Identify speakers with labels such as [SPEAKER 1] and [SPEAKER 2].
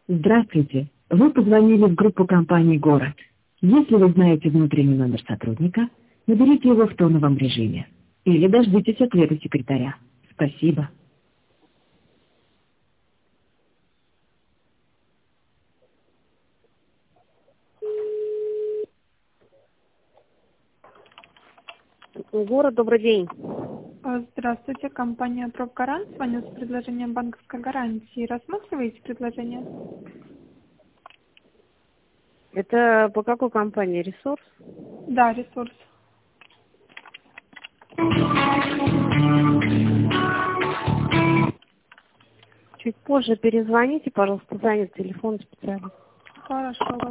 [SPEAKER 1] Здравствуйте. Вы позвонили в группу компании «Город». Если вы знаете внутренний номер сотрудника, наберите его в тоновом режиме. Или дождитесь ответа секретаря. Спасибо. Город, добрый день.
[SPEAKER 2] Здравствуйте, компания «Профгарант». Звоню с предложением банковской гарантии. Рассматриваете предложение?
[SPEAKER 1] Это по какой компании? Ресурс?
[SPEAKER 2] Да, ресурс.
[SPEAKER 1] Чуть позже перезвоните, пожалуйста, занят телефон специально.
[SPEAKER 2] Хорошо.